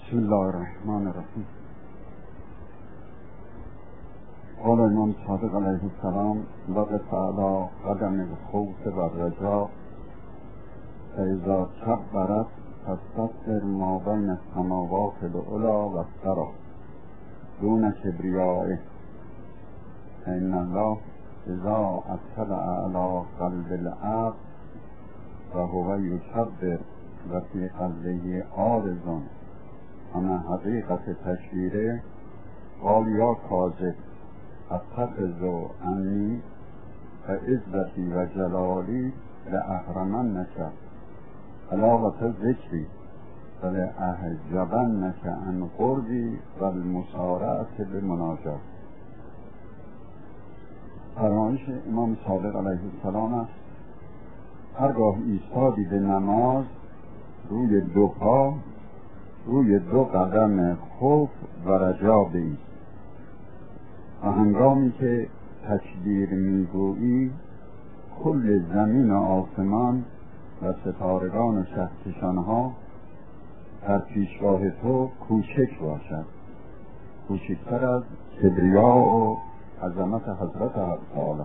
بسم الله الرحمن الرحیم. قال امام صادق علیه السلام: وقت تعالی قدم الخوف و الرجا فاذا کبرت فاستغفر ما بین السماوات العلی و الثری دون کبریائه فان الله اذا اطلع علی قلب العبد و هو یکبر و فی قلبه عارض عن حقیقت تشویره قال یا کاذب اتخذ عنی فعزتی و جلالی لاحرمنک علاوة ذکری ولأحجبنک عن قربی و المسارعة بمناجات. فرمایش امام صادق علیه السلام است: هرگاه ایستادی به نماز روی دو پا، روی دو قدم خوف و رجا بایست و هنگامی که تکبیر میگویی کل زمین و آسمان و ستارگان و شهکشانها در پیشگاه تو کوچک باشد، کوچکتر از کبریا و عظمت حضرت حق تعالی.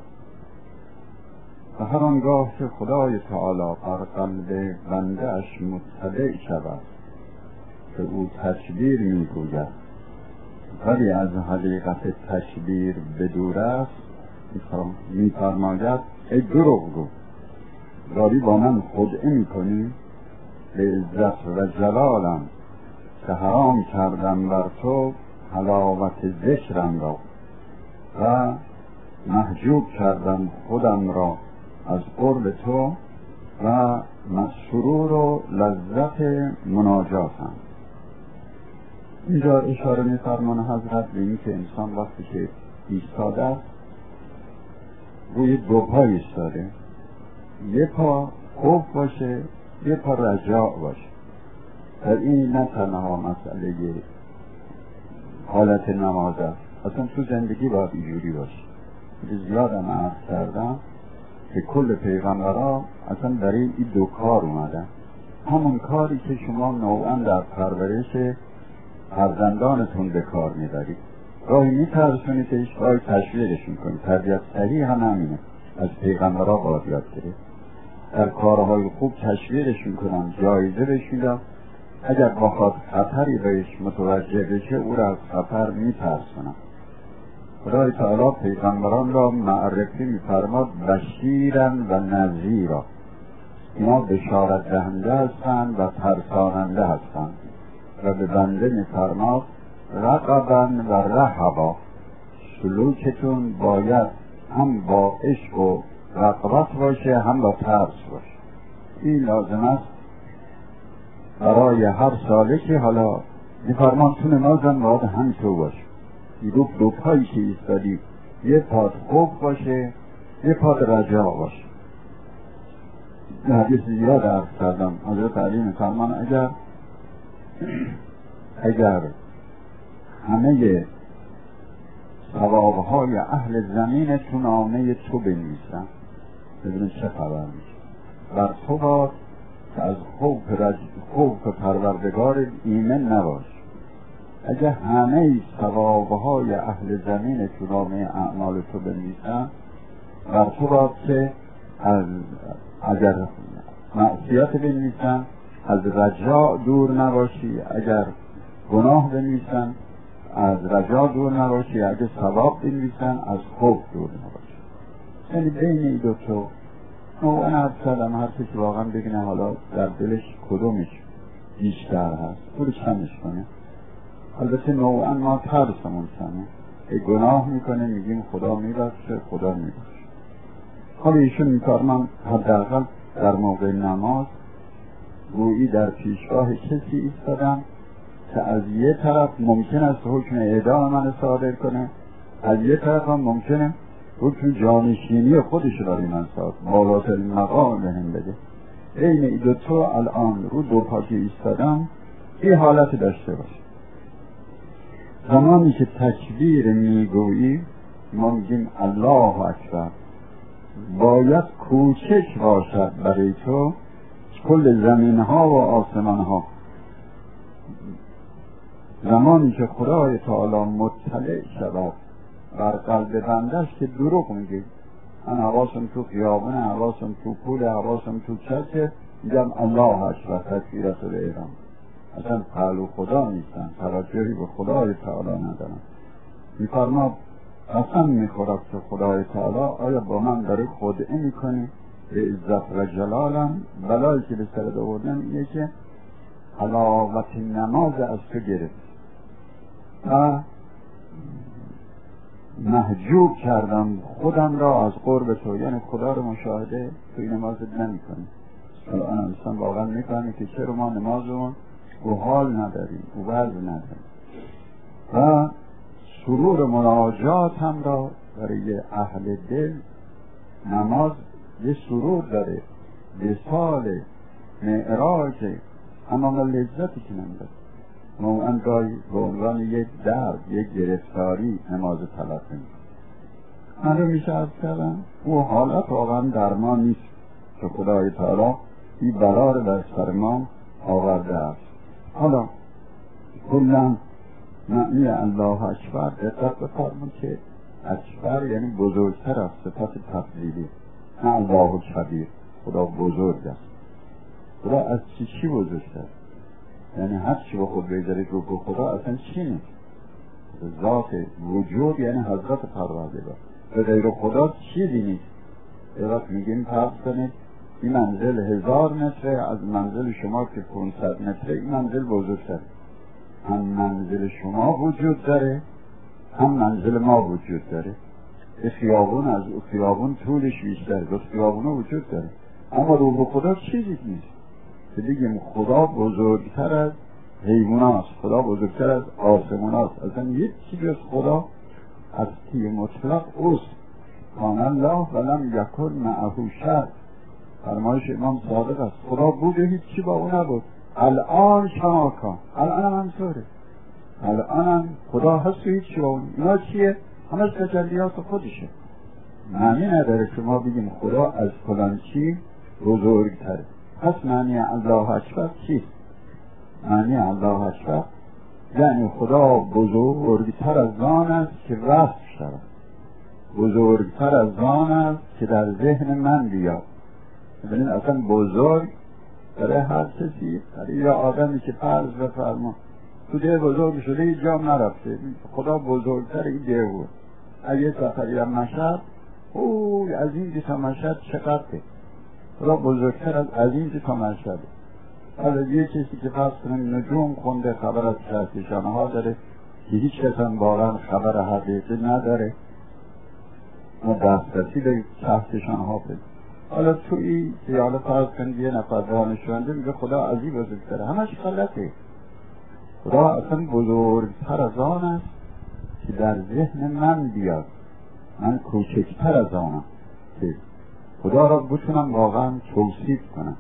و هر آنگاه که خدای تعالی بر قلب بنده اش مطلع شود که او تکبیر میگوید ولی از حقیقت تکبیر بدور است، میفرماید ای دروغگو، داری با من خدعه میکنی؟ به عزت و جلالم که حرام کردم بر تو حلاوت ذکرم را و محجوب کردم خودم را از قرب تو و سرور و لذت مناجاتم. اینجا اشاره می‌فرماید حضرت به این که انسان وقتی که ایستاده است روی دو پا ایستاده، یه پا خوف باشه، یه پا رجاع باشه. در این نه تنها مسئله حالت نماز است، اصلا تو زندگی باید اینجوری باشه. زیادم عرض کردم که کل پیغمبرها اصلا برای این دو کار اومدن. همون کاری که شما نوعا در پرورش فرزندانتون به کار میبرید، گاهی میترسونیدش، گاهی تشویقش میکنید. تربیت صحیح هم همینه، از پیغمبرها باید یاد گرفت. در کارهای خوب تشویقش میکنن، جایزه بهش میدن، اگر بخواد خطری بهش متوجه بشه او را از خطر میترسونن. خدای تعالی پیغمبران را معرفی میفرماد بشیرن و نذیرا، اینا بشارت دهنده هستند و ترساننده هستند. و به بنده میفرماد رقبا و رهبا، سلوکتون باید هم با عشق و رغبت باشه هم با ترس باشه. این لازم است برای هر سالکی. حالا میفرماد تو نمازم باید همینطور باشه، یه دو پایی که ایستادی یه پات خوف باشه، یه پات رجا باشه. حدیث زیاد عرض کردم، حضرت علی میفرمان اگر همه ثوابهای اهل زمین تو نامه تو بنویسن، ببینید چه خبر میشه. بر تو باد که از خوف پروردگار ایمن نباش. اگر همه ثوابهای اهل زمین تو نامه اعمال تو بنویسن، بر تو باد که اگر معصیت بنویسن از رجا دور نباشی، اگر گناه بنویسن از رجا دور نباشی، اگر ثواب بنویسن از خوف دور نباشی. یعنی بین این دو تو نوعا عرض کردم، هر کسی واقعا ببینه حالا در دلش کدومش بیشتر هست تو رو کمش کنه. البته نوعا ما ترسمون کنه، گناه میکنه میگیم خدا میبخشه، خدا میبخشه. حالا ایشون میفرمان حداقل در موقع نماز گویی در پیشگاه کسی ایستادم که از یه طرف ممکن است حکم اعدام من صادر کنه، از یه طرف هم ممکنه حکم جانشینی خودش برای من صادر، بالاترین مقام بهم بده. این ای دو تو الان رو دو پا که ایستادم این حالت داشته باشه. زمانی که تکبیر میگویی ما میگیم الله اکبر، باید کوچک باشد برای تو کل زمین ها و آسمان ها. زمانی که خدای تعالی مطلع شود بر قلب بندش که دروغ میگه، من حواسم تو خیابونه، حواسم تو پول، حواسم تو چکه، میگم الله اکبر تکبیرت الاحرام. اصلا پهلو خدا نیستن، توجهی به خدای تعالی ندارن. میفرما قسم میخورد که خدای تعالی آیا با من داره خدعه میکنی به عزت و جلالم؟ بلایی که به سرت آوردن اینه که حلاوت نماز از تو گرفت و محجوب کردم خودم را از قرب تو، یعنی خدا رو مشاهده توی نمازت نمی کنی. الان انسان واقعا میفهمی که چرا ما نمازمون او حال نداریم، او وضع نداریم. و سرور مناجات هم را برای اهل دل نماز یه سرور داره، وصال معراج، اما لذتی که نمیده. موعن گاهی به عنوان یک درد، یک گرفتاری نماز تلقی میکنه. من رو میشه از کردم او حالت واقعا درمان نیست که خدای تعالی این بلا رو در سر ما آورده است. حالا کلا معنی الله اکبر دقت بفرمایید که اکبر یعنی بزرگتر است، صفت تفضیلی، نه الله کبیر، خدا بزرگ است. خدا از چی بزرگتر؟ یعنی هر چی با خود بگذارید رو به خدا اصلا چی نیست. ذات وجود یعنی حضرت پروردگار، به غیر خدا چیزی نیست. یه وقت میگیم فرض کنید این منزل 1000 متره، از منزل شما که 500 متره این منزل بزرگتر. هم منزل شما وجود داره، هم منزل ما وجود داره. خیابون از خیابون طولش بیشتر، دو خیابون وجود داره، اما رو به خدا چیزی نیست. که بگیم خدا بزرگتر از حیوانات، خدا بزرگتر از آسمانات، اصلا یک چیز از خدا هستی مطلق اوست. کان الله ولم یکن معه شیء، فرمایش امام صادق است، خدا بود و هیچی با او نبود. الان شما کن، الان هم همطوره، الان هم خدا هست و هیچی با اون. اینا چیه؟ همه تجلیات خودشه. معنی نداره که ما بگیم خدا از فلان چی بزرگتره. پس معنی الله اکبر چیست؟ معنی الله اکبر یعنی خدا بزرگتر از آن است که وصف شود، بزرگتر از آن است که در ذهن من بیاد. ببینید اصلا بزرگ برای هر کسی، برای یه آدمی که فرض بفرما تو ده بزرگ شده هیچ جام نرفته، خدا بزرگتر این ده بود. اگه سفری هم مشهد، اوه از این تا مشهد چقدره، خدا بزرگتر از این تا مشهده. حالا یه کسی که فرض کنیم نجوم خونده، خبر از کهکشان ها داره که هیچ کسان واقعا خبر حقیقی نداره، ما دسترسی به کهکشان ها بده. حالا توی حالا فرض کنید یه نفر دانشجویی میگه خدا از این بزرگتره، همش غلطه. خدا اصلا بزرگتر از آن است که در ذهن من بیاد، من کوچکتر از آنم که خدا را بتونم واقعا توصیف کنم.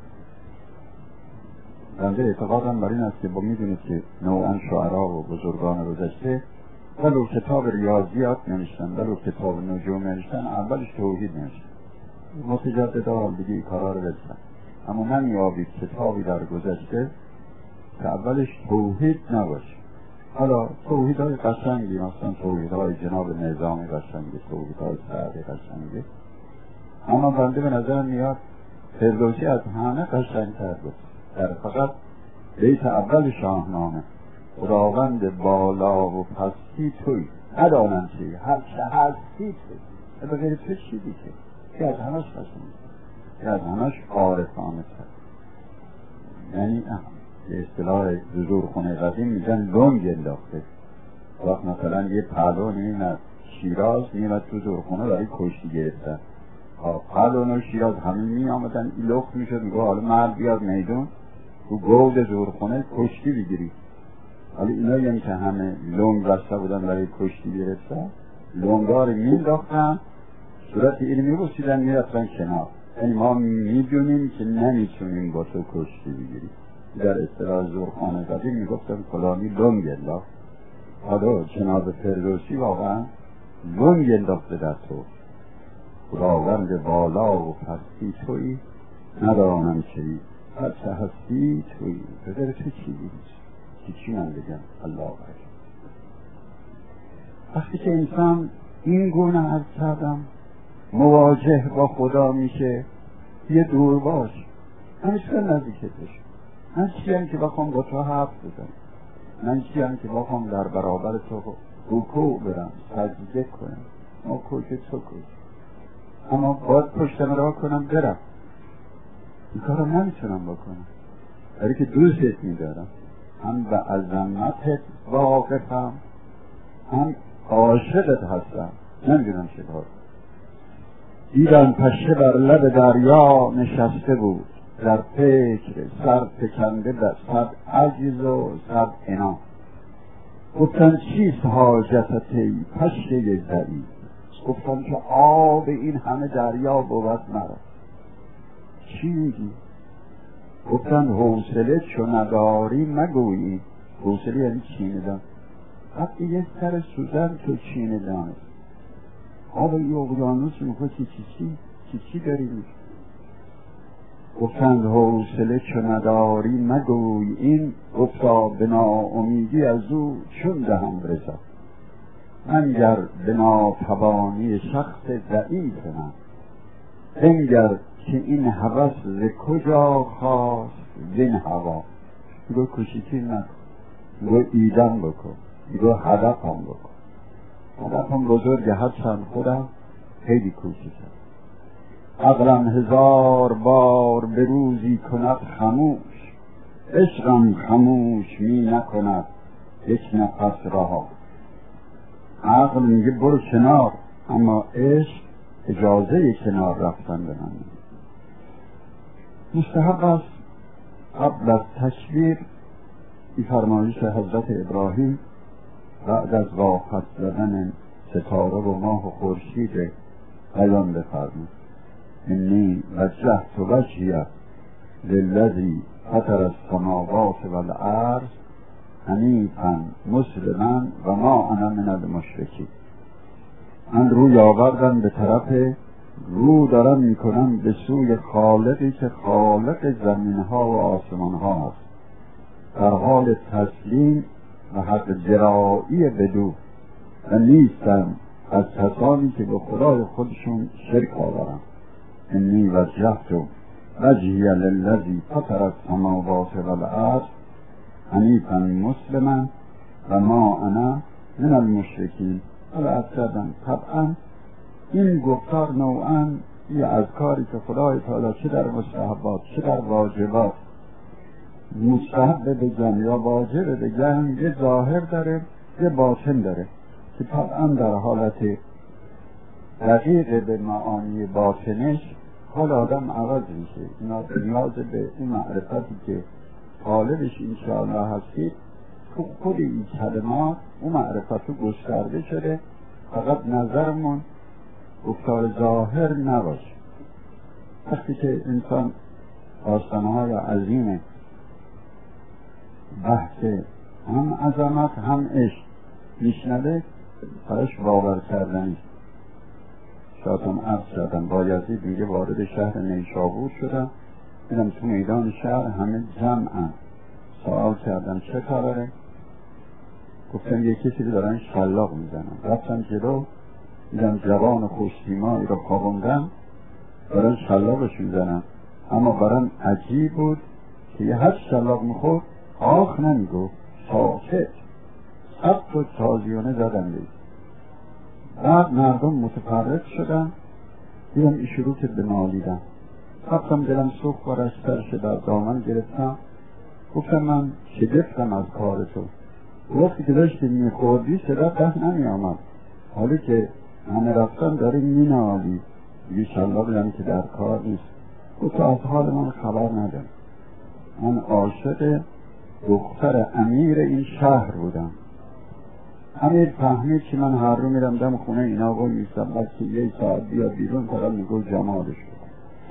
بنده اعتقادم بر این است که با میدونید که نوعا شعرا و بزرگان گذشته ولو کتاب ریاضیات نوشتن، ولو کتاب نجوم نوشتن، اولش توحید نوشتن. متجددا دیگه این کارا رو بزن، اما من یابید کتابی در گذشته که اولش توحید نباشه. حالا توحیدهای قشنگی، مثلا توحیدهای جناب نظامی قشنگی، توحیدهای سعدی قشنگی، اما بنده به نظر میاد فردوسی از همه قشنگ‌تر بود. در فقط بیت اول شاهنامه خداوند بالا و پستی توی، ندانم چی هر چه هستی توی، به غیر تو چی دیگه که از همش قشنگه، که از همش عارفانه تر. یعنی به اصطلاح حضور خونه قدیم میگن لنگ انداخته. وقت مثلا یه پهلوان این از شیراز میمد تو زورخونه برای کشتی گرفتن، پهلوان و شیراز همین می آمدن، این لخت میشد میگه حالا مرد بیاد میدون تو گود زورخونه کشتی بگیری. حالا اینا یعنی که همه لنگ بسته بودن برای کشتی گرفتن، لنگا رو مینداختن، صورت اینو میبوسیدن میرفتن کنار. یعنی ما میدونیم که نمیتونیم با تو کشتی بگیریم. در اصطلاح زورخانه قدیم میگفتن فلانی لنگ انداخت. حالا جناب فردوسی واقعا لنگ انداخته در تو. خداوند بالا و پستی تویی، ندانم چی هر چه هستی تویی، به در تو چی نیست، چی من بگم؟ الله اکبر. وقتی که انسان این گونه عرض کردم مواجه با خدا میشه، یه دور باش، همیشه نزدیکت بشه. من چیم که بخوام با تو حرف بزنم؟ من چیم که بخوام در برابر تو رکوع برم، سجده کنم؟ ما کجا تو کجا؟ اما باید پشتم راه کنم برم. این کار رو نمیتونم بکنم، برای که دوستت میدارم، هم به عظمتت واقفم، هم عاشقت هستم. نمیدونم چه کار. دیدم پشه بر لب دریا نشسته بود، در فکر سر فکنده در صد عجز و صد عنا. گفتن چیست حاجتت ای پشه ضعیف؟ گفتن که آب این همه دریا بود مرا. چی میگی؟ گفتن حوصله چو نداری مگویی. حوصله یعنی چینیدن. وقتی یه سر سوزن تو چینیدن، آب یه اقیانوس میخواد چی داری میگی؟ گفتند حوصله چو نداری مگوی این، گفتا به ناامیدی از او چون دهم رضا. منگر به ناتوانی شخص ضعیف من، بنگر که این هوس ز کجا خواست وین هوا. میگو کوچیکی نکن، میگو ایدم بکن، میگو هدفم بکن. هدفم بزرگه، هرچند خودم خیلی کوچیکم. عقلم هزار بار به روزی کند خموش، عشقم خموش می نکند یک نفس رها. عقل میگه برو کنار، اما عشق اجازه کنار رفتن به من. مستحب است قبل از تکبیر این فرمایش حضرت ابراهیم بعد از واقعت زدن ستاره و ماه و خورشید بیان بفرمید: انی وجهت وجهی للذی فطر السماوات والارض حنیفا مسلما و ما انا من المشرکین. من روی آوردم به طرف، رو دارم میکنم به سوی خالقی که خالق زمینها و آسمانها است، در حال تسلیم و حق جرایی بدو و نیستم از کسانی که به خدای خودشون شرک آورند. انی وجهت وجهی للذی فطر السماوات والارض حنیفا مسلما و ما انا من المشرکین. حالا از کردم طبعا این گفتار نوعا یه اذکاری که خدای تعالی چه در مستحبات چه در واجبات، مستحب بگن یا واجب بگن، یه ظاهر داره یه باطن داره که طبعا در حالت دقیق به معانی باطنش حال آدم عوض میشه. اینا نیاز به اون معرفتی که طالبش انشاءالله هستید تو خود این کلمات اون معرفتو گسترده شده. فقط نظرمون گفتار ظاهر نباشه. وقتی که انسان آستانه‌های عظیم بحث هم عظمت هم عشق میشنوه، فرش باور کردنی. شاید عرض کردم با یزید میگه وارد شهر نیشابور شدم، دیدم تو میدان شهر همه جمعن. سوال کردم چه خبره؟ گفتم یکی کسی دارن شلاق میزنن. رفتم جلو، دیدم جوان خوشتیمایی رو خوابوندن دارن شلاقش میزنن. اما برام عجیب بود که یه هر شلاق میخورد آخ نمیگو، ساکت سبت و تازیانه زدن لید. بعد مردم متفرق شدن، دیدم این شروع که به نالیدن. رفتم دلم سوخت و رشترش در دامن گرفتم. گفتم من شگفتم از کار تو. وقتی که داشتی میخوردی صدا ده نمی آمد، حالی که همه رفتن داری می نالی. یه شلاق یعنی که در کار نیست. گفت از حال من خبر ندارم. من عاشق دختر امیر این شهر بودم. امیر فهمید که من هر رو میرم دم خونه اینا و میستم، بلکه یه ساعت بیا بیرون فقط میگو جمالش بود.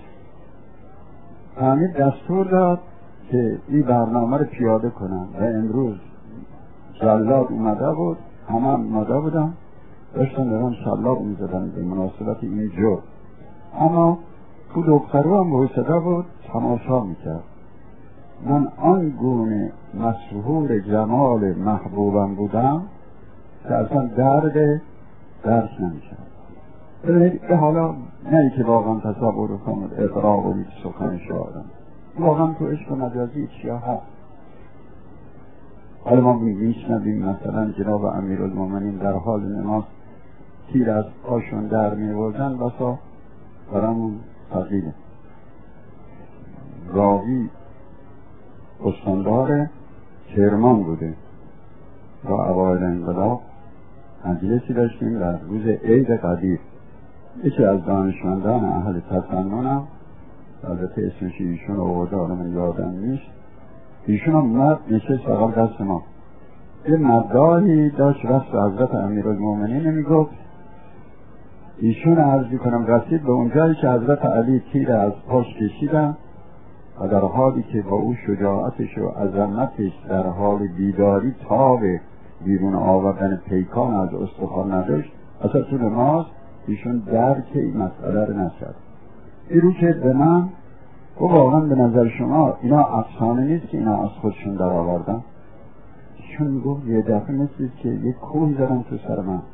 فهمید دستور داد که این برنامه رو پیاده کنم و امروز جلاد اومده بود، همه اومده بودم، داشتن دارم شلاق میزدن به مناسبت این جو. اما تو دخترو هم به صدا بود تماشا میکرد. من آن گونه مسحور جمال محبوبم بودم که اصلا درس نمیشه. به حالا نه که واقعا تصور کنم اقراق و سخن شاعرم، واقعا تو عشق مجازی چیا هست. حالا ما میشنویم مثلا جناب امیرالمومنین در حال نماز تیر از پاشون در میوردن، بسا برامون فضیله. راوی استاندار کرمان بوده و اوایل انقلاب مجلسی داشتیم در روز عید قدیر. یکی از دانشمندان اهل تسننم، البته اسمش ایشون آورده، حالا من یادم نیست، ایشون هم مرد نشست بغل دست ما، یه مداحی داشت رفت حضرت امیرالمومنین میگفت. ایشون عرض میکنم رسید به اونجایی که حضرت علی تیر از پاش کشیدن و در حالی که با او شجاعتش و عظمتش در حال بیداری تاب بیرون آوردن پیکان از استخوان نداشت، اصلا تو نماز ایشون درک این مسئله رو نشد. این رو که به من و واقعا به نظر شما اینا افسانه نیست که اینا از خودشون در آوردن. ایشون گفت یه دفعه مثل که یک کوه زدن تو سر من،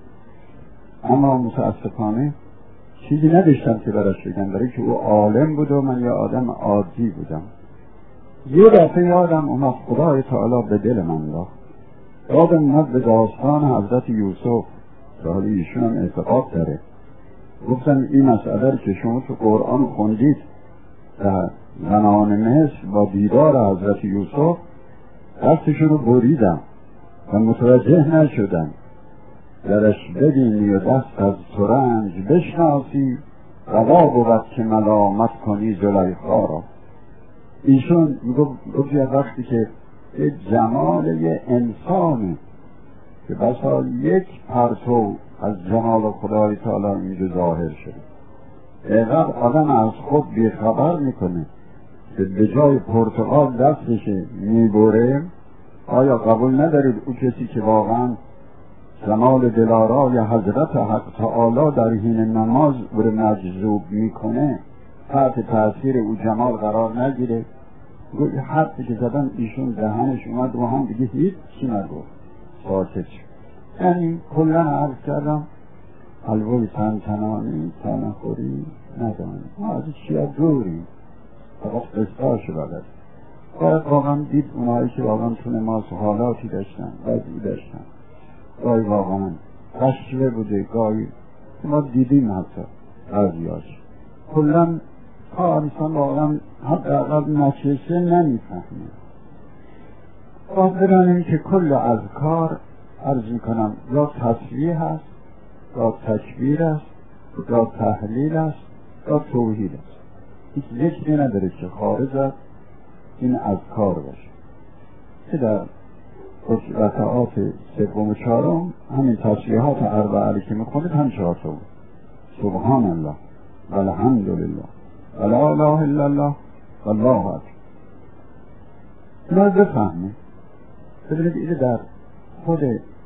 اما متاسفانه چیزی نداشتم که براش بگم، برای که او عالم بود و من یه آدم عادی بودم. یه دفعه یادم اومد، خدای تعالی به دل من داد، یادم اومد به داستان حضرت یوسف که حالی ایشون هم اعتقاد داره. گفتم این مسئله که شما تو قرآن خوندید در زنان مصر با دیدار حضرت یوسف دستشون رو بریدم و متوجه نشدن، درش ببینی و دست از ترنج بشناسی، روا بود که ملامت کنی زلیخا را. ایشون گفت وقتی که جمال یه انسانه که بسا یک پرتو از جمال خدای تعالی اینجا ظاهر شده، اینقدر آدم از خود بیخبر میکنه که به جای پرتقال دستش میبره. آیا قبول ندارید او کسی که واقعا جمال دلارای حضرت حق تعالی در حین نماز بره مجذوب میکنه، تحت تاثیر او جمال قرار نگیره؟ حرفی که زدن ایشون دهنش اومد و هم دیگه هیچ چی نگفت، ساکت شد. یعنی کلا عرض کردم حلوای تنتنانی تا نخوری ندانیم، ما از چی از دوریم، فقط قصهاشو بلد. باید واقعا دید اونهایی که واقعا تو نماز حالاتی داشتن، وضعی داشتن، گاهی واقعا قشوه بوده، گاهی ما دیدیم حتی بعضیاش. کلا تا انسان واقعا حداقل نچشه نمیفهمه. باید بدانیم که کل اذکار عرض میکنم یا تصویح هست، یا تکبیر است، یا تحلیل است، یا توحید است. هیچ ذکری نداره که خارج از این اذکار باشه. که در رکعات سوم و چهارم همین تسبیحات اربعه که میخونید هم 4 تا بود. سبحان الله والحمدلله ولا اله الا الله والله اکبر. اینا بفهمید. ببینید این در خود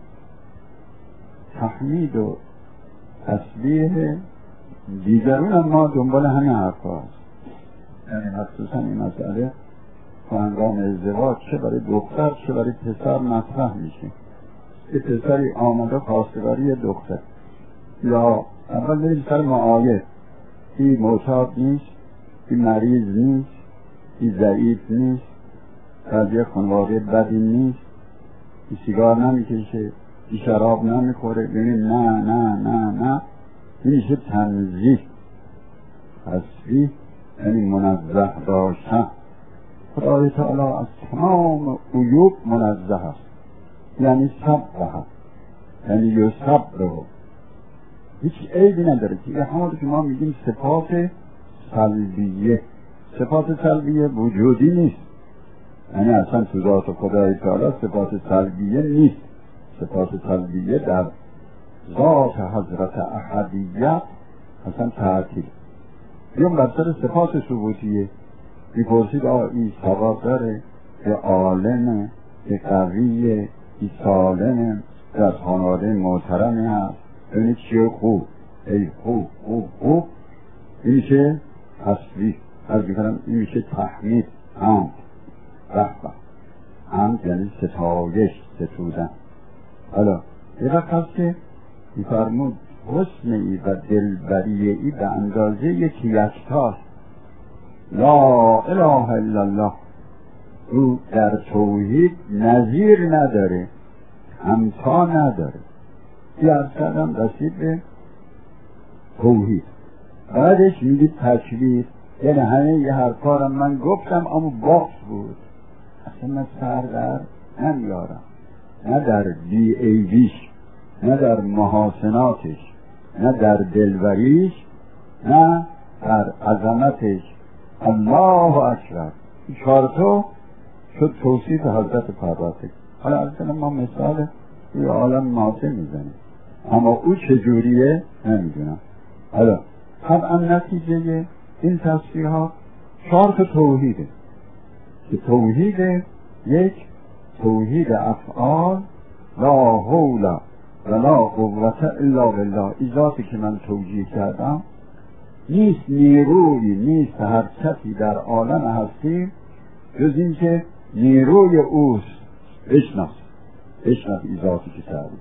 تحمید و تسبیح دیگرون هم ما دنبال همین حرفا هست. یعنی مخصوصا این مسئله تو هنگام ازدواج چه برای دختر چه برای پسر مطرح میشه. یه پسری آمده خواستگاری دختر، یا اول بریم سر معایه، این معتاد نیست، این مریض نیست، این ضعیف نیست، از یه خانواده بدی نیست، این سیگار نمیکشه، این شراب نمیخوره. ببینید نه نه نه نه، این میشه تنزیه. تصفیه یعنی منزه داشتن. خدای تعالی از تمام عیوب منزه است، یعنی صبر هست، یعنی یصبر، هیچ عیبی نداره. که همون که ما میگیم صفات سلبیه، صفات سلبیه وجودی نیست، یعنی اصلا تو ذات خدای تعالی صفات سلبیه نیست. صفات سلبیه در ذات حضرت احدیت اصلا تعطیل. بیام بر سر صفات ثبوتیه میپرسید این ثواب داره، یه عالمه، یه قویه، یه سالمه، در خانواده محترمی هست، ببینید چیه خوب، ای خوب خوب خوب. این میشه تصویح، این میشه تحمید، حمد. رحمه هم یعنی ستایش ستودن. حالا یه وقت هست که میفرمود حسنی و دلبریعی به اندازه یکی یکتاست. لا اله الا الله او در توحید نظیر نداره، همتا نداره. درصد هم رسید به توحید. بعدش میگید تکبیر، یعنی همه یه حرفارم من گفتم اما باقص بود، اصلا من سر در نمیارم، نه در بی عیبیش، نه در محاسناتش، نه در دلبریش، نه در عظمتش. الله اکبر. این چهارتا شد توصیف حضرت پروردگار. حالا اصلا ما مثال توی عالم ماده میزنیم، اما او چجوریه نمیدونم. حالا طبعا نتیجه این تصفیحات چهار توحیده که توحید یک توحید افعال، لا حول ولا قوة الا بالله. این ذاتی که من توجیه کردم نیست نیروی، نیست حرکتی در عالم هستی جز این که نیروی اوست. بشناس این ذاتی که تعریف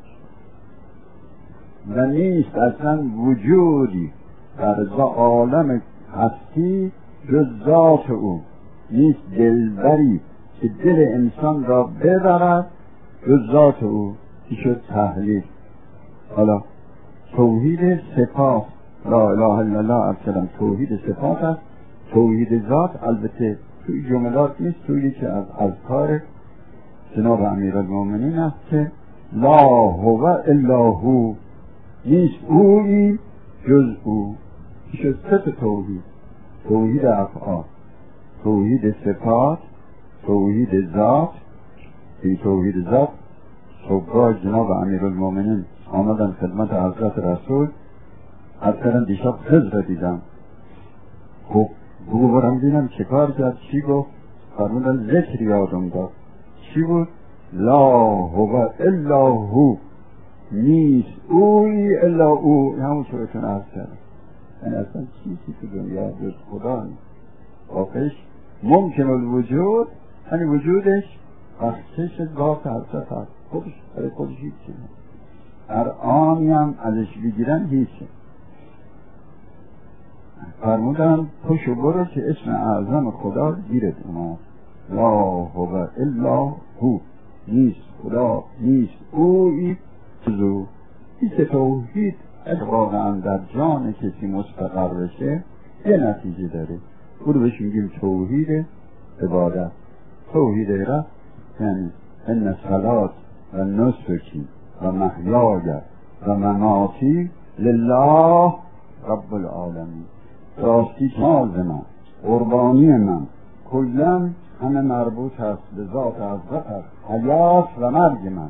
و نیست اصلا وجودی در عالم هستی جز ذات او. نیست دلبری که دل انسان را ببرد جز ذات او. این شد تحلیل. حالا توحید صفات، لا اله الا الله ارسلم، توحید صفات است. توحید ذات البته توی جملات نیست، توی که از اذکار جناب امیرالمومنین است که لا هو الا هو، نیست اویی جز او. شد سه توحید: توحید افعال، توحید صفات، توحید ذات. این توحید ذات صبحگاه جناب امیرالمومنین آمدن خدمت حضرت رسول. اصلا دیشب خضر دیدم، خب برم دیدم چه کار کرد، چی گفت؟ فرمودن ذکر یادم داد. چی بود؟ لا هو الا هو، نیست اوی الا او. همون چورتون عرض کردم، این اصلا چیزی تو دنیا جز خدا نیست. واقعش ممکن الوجود، یعنی وجودش بخشش ذات حضرت هست، خودش برای خودش هیچ چیز نیست. هر آنی هم ازش بگیرن هیچه. فرمودن پشو برو که اسم اعظم خدا گیرد اومد. لا هو الا هو، نیست خدا، نیست اوی جزو. این توحید واقعا در جان کسی مستقر بشه یه نتیجه داره. او رو بهش میگیم توحید عبادت. توحید عبادت یعنی ان صلات و نسکی و محیای و مماتی لله رب العالمین. راستی مال من، قربانی من، کلا همه مربوط هست به ذات حضرت هست. حیات و مرگ من،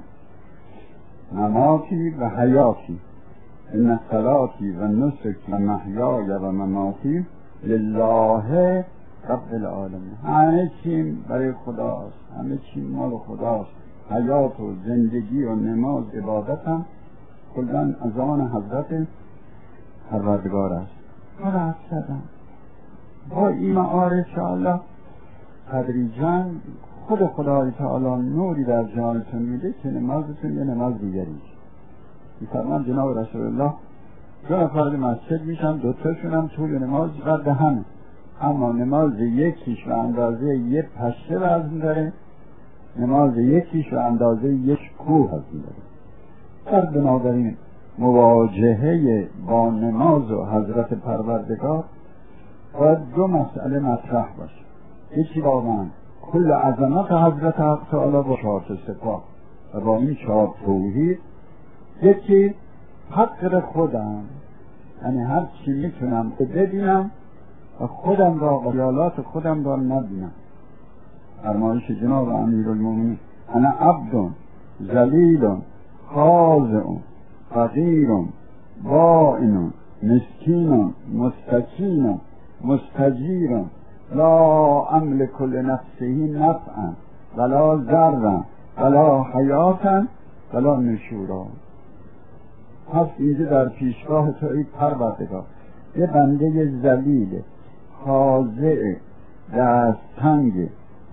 مماتی و حیاتی. ان صلاتی و نسکی و محیای و مماتی لله رب العالمین. همه چی برای خداست، همه چی مال خداست. حیات و زندگی و نماز عبادت هم کلا از آن حضرت پروردگار است. مرحب شدم با این معارف انشاءالله تدریجاً خود خدای تعالی نوری در جانتون میده که نمازتون یه نماز دیگریش. میفرمان جناب رسول الله دو نفر مسجد میشن، دوتاشون هم طول نماز قد همه، اما نماز یکیش و اندازه یک پشه وزن داره، نماز یکیش و اندازه یک کوه وزن داره. در بنابراین مواجهه با نماز و حضرت پروردگار باید دو مسئله مطرح باشه. یکی با من کل عظمت حضرت حق تعالی با چهار صفات و با این چهار توحید. یکی حق خودم، یعنی هر چی میتونم ببینم و خودم را و خیالات خودم را نبینم. فرمایش جناب امیرالمومنین انا عبد ذلیل خاضع فقیر بائن مسکین مستکین مستجیر لا املک لنفسه نفعا ولا ضرا ولا حیاتا ولا نشورا. پس اینجا در پیشگاه تو ای پروردگار یه بنده ذلیل خاضع دست تنگ مسکین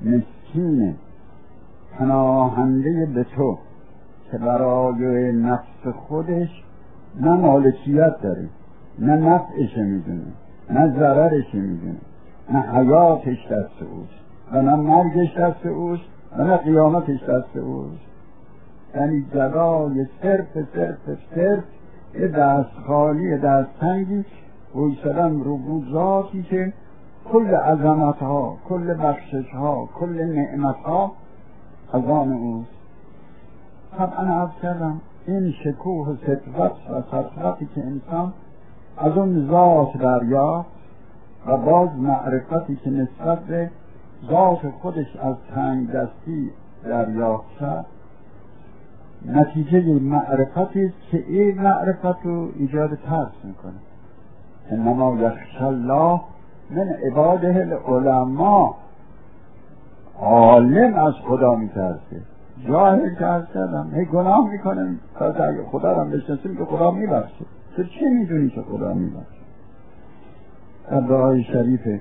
مسکین پناهنده به تو که برای نفس خودش نه مالکیت داره، نه نفعش میدونه، نه ضررش میدونه، نه حیاتش دست اوست و نه مرگش دست اوست و نه قیامتش دست اوست. یعنی جزای صرف یه دست خالی، دست تنگی بایستدن رو ذاتی که کل عظمت ها، کل بخشش ها، کل نعمت ها از آن اوست. طبعا عرض کردم این شکوه و سطوت و سطوتی که انسان از اون ذات دریافت و باز معرفتی که نسبت به ذات خودش از تنگ دستی دریافت شد، نتیجه معرفتی است که این معرفت رو ایجاد ترس میکنه. انما یخشی الله من عباده العلماء. عالم از خدا میترسه، جاهل که از کردم هی گناه میکنه، اگه خدا رو هم بشناسیم که خدا میبخشه. تو چی میدونی که خدا میبخشه؟ در دعای شریف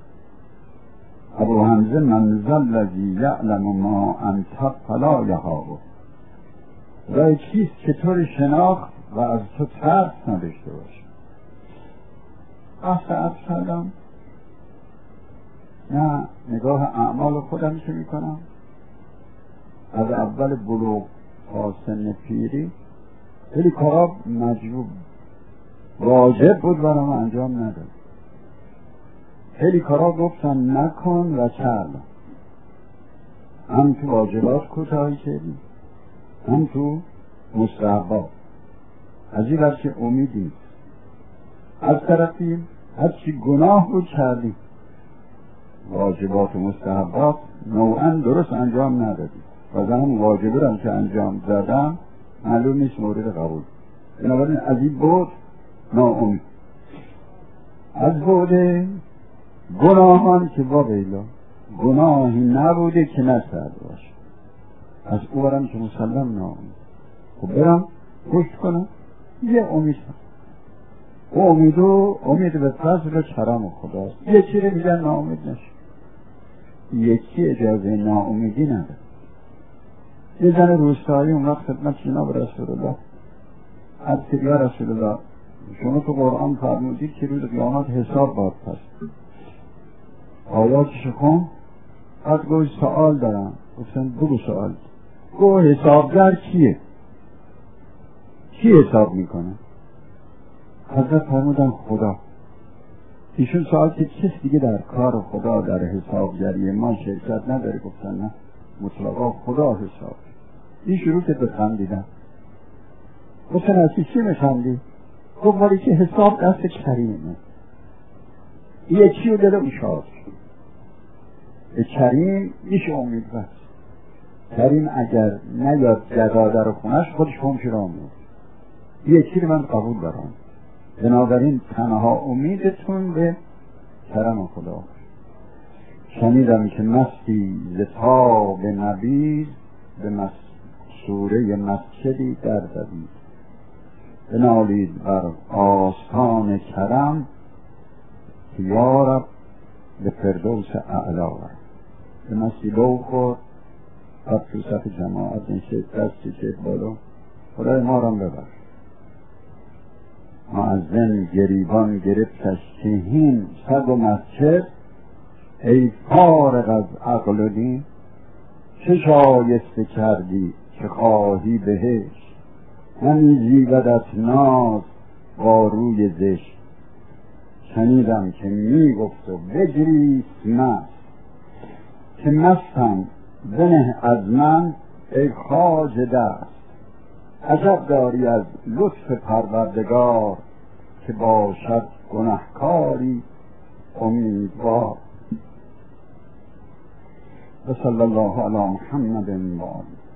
ابو حمزه من ذا الذی یعلم ما انت فلا یهابه، خدای کیست که تو رو شناخت و از تو ترس نداشته باشه. بحث عرض کردم نه نگاه اعمال خودم چه میکنم، از اول بلوغ تا سن پیری خیلی کارا مجبور واجب بود برام انجام نداد، خیلی کارا گفتن نکن و کردم. هم تو واجبات کوتاهی کردیم، هم تو مستحبات. از این بر که امیدیم، از طرفیم هرچی گناه بود کردیم، واجبات و مستحبات نوعا درست انجام ندادیم و زمان واجبه هم که انجام دادم معلوم نیست مورد قبول. بنابراین از این بود ناامید، از بود گناهان که واقعا گناهی نبوده که نکرده باشه، از او برم که مسلم ناامید. خب برم گوشت کنم یه امید هم امید به فضل و کرم خداست. یکی رو میگن ناامید نشه، یکی اجازه ناامیدی نداره. یه زن روستایی اون وقت خدمت جناب رسول الله از یا رسول الله شما تو قرآن فرمودید که روز قیامت حساب باید پس آیاتش کن. از گوی سوال دارم، گفتن بگو سوال. گو حسابگر کیه؟ کی حساب میکنه؟ حضرت فرمودن خدا. ایشون سوال که کس دیگه در کار خدا در حسابگری ما شرکت نداره؟ گفتن نه، مطلقا خدا حساب. این شروع که بخندیدن. گفتن از چی میخندی؟ گفت ولی که حساب دست کریمه، یکی رو داره ایشاد به کریم میشه امید بست. کریم اگر نیاد جزا در خونش خودش همش را میاد، یکی رو من قبول دارم. بنابراین تنها امیدتون به کرم خدا. شنیدم که مستی زتاب نبیز به سوره مسجدی در دوید، بنالید بر آستان کرم که یارب به فردوس اعلا. به مستی لو خورد بعد تو صف جماعت نشست، دستی که بالا خدای ما را ببر. معزن گریبان گرفتش که هین صد و مسجد، ای فارغ از عقل و دین، چه شایسته کردی که خواهی بهش، همی زیبدت ناز با روی زشت. شنیدم که میگفت و بگریست مست، که مستم بنه از من ای خواجه دست. عجب داری از لطف پروردگار، که باشد گنهکاری امیدوار. و صلی الله علی محمد و آله.